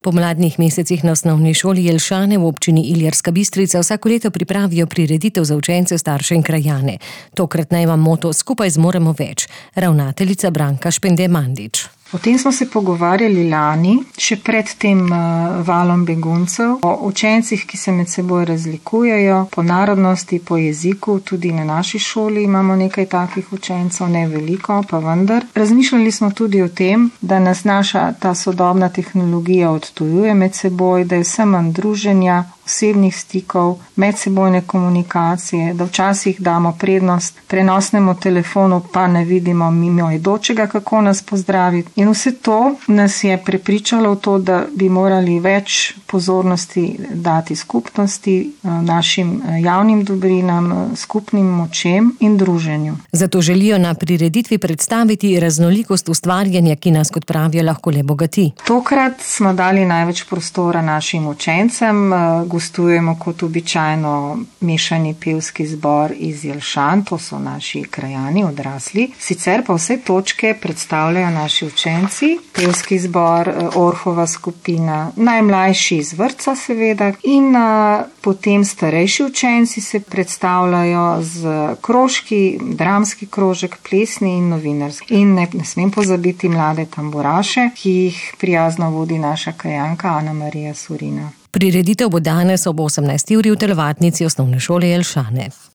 Po mladnih mesecih na osnovni šoli Jelšane v občini Ilirska Bistrica vsako leto pripravijo prireditev za učence, starše in krajane. Tokrat naj vam moto Skupaj zmoremo več. Ravnateljica Branka Špende-Mandič. O tem smo se pogovarjali lani, še pred tem valom beguncev, o učencih, ki se med seboj razlikujejo, po narodnosti, po jeziku, tudi na naši šoli imamo nekaj takih učencev, ne veliko, pa vendar. Razmišljali smo tudi o tem, da nas naša ta sodobna tehnologija odtujuje med seboj, da je vse manj druženja, osebnih stikov, medsebojne komunikacije, da včasih damo prednost prenosnemu telefonu, pa ne vidimo mimoidočega, kako nas pozdravi. In vse to nas je prepričalo v to, da bi morali več pozornosti dati skupnosti, našim javnim dobrinam, skupnim močem in druženju. Zato želijo na prireditvi predstaviti raznolikost ustvarjanja, ki nas, kot pravijo, lahko le bogati. Tokrat smo dali največ prostora našim učencem, gostujemo kot običajno mešani pevski zbor iz Jelšan, to so naši krajani, odrasli. Sicer pa vse točke predstavljajo naši učenci, pevski zbor, Orhova skupina, najmlajši iz vrtca seveda in potem starejši učenci se predstavljajo z krožki, dramski krožek, plesni in novinarski. In ne smem pozabiti mlade tamburaše, ki jih prijazno vodi naša krajanka Ana Marija Surina. Prireditev bo danes ob 18. uri v telovadnici osnovne šole Jelšane.